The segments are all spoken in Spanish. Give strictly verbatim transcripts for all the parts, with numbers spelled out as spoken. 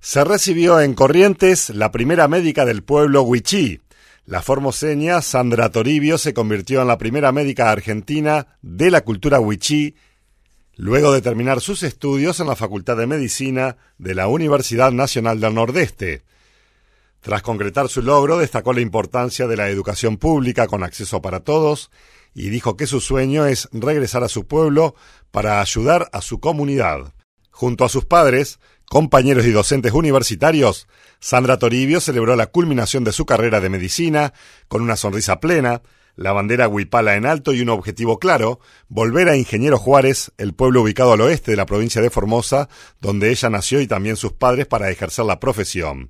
Se recibió en Corrientes la primera médica del pueblo Wichí. La formoseña Sandra Toribio se convirtió en la primera médica argentina de la cultura Wichí, luego de terminar sus estudios en la Facultad de Medicina de la Universidad Nacional del Nordeste. Tras concretar su logro, destacó la importancia de la educación pública con acceso para todos y dijo que su sueño es regresar a su pueblo para ayudar a su comunidad. Junto a sus padres, compañeros y docentes universitarios, Sandra Toribio celebró la culminación de su carrera de medicina con una sonrisa plena, la bandera huipala en alto y un objetivo claro: volver a Ingeniero Juárez, el pueblo ubicado al oeste de la provincia de Formosa, donde ella nació y también sus padres, para ejercer la profesión.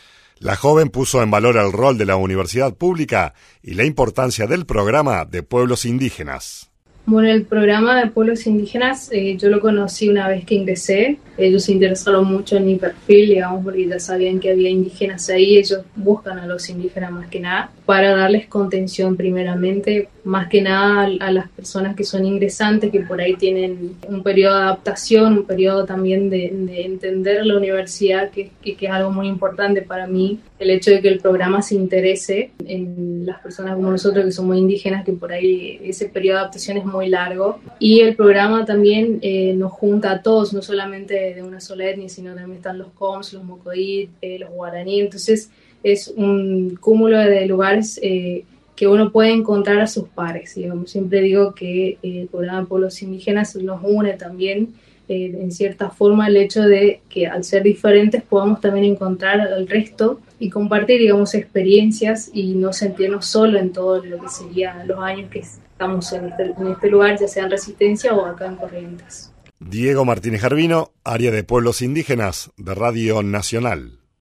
La joven puso en valor el rol de la universidad pública y la importancia del programa de pueblos indígenas. Bueno, el programa de pueblos indígenas eh, yo lo conocí una vez que ingresé. Ellos se interesaron mucho en mi perfil, digamos, porque ya sabían que había indígenas ahí. Ellos buscan a los indígenas más que nada para darles contención primeramente, más que nada a, a las personas que son ingresantes, que por ahí tienen un periodo de adaptación, un periodo también de, de entender la universidad, que, que, que es algo muy importante para mí. El hecho de que el programa se interese en las personas como nosotros que somos indígenas, que por ahí ese periodo de adaptación es muy largo. Y el programa también eh, nos junta a todos, no solamente de una sola etnia, sino también están los Coms, los Mocoit, eh, los Guaraní. Entonces es un cúmulo de lugares eh, que uno puede encontrar a sus pares, digamos. Siempre digo que eh, el programa de pueblos indígenas nos une también eh, en cierta forma el hecho de que al ser diferentes podamos también encontrar al resto y compartir, digamos, experiencias y no sentirnos solo en todo lo que serían los años que estamos en este, en este lugar, ya sea en Resistencia o acá en Corrientes. Diego Martínez Jarvino, área de pueblos indígenas de Radio Nacional.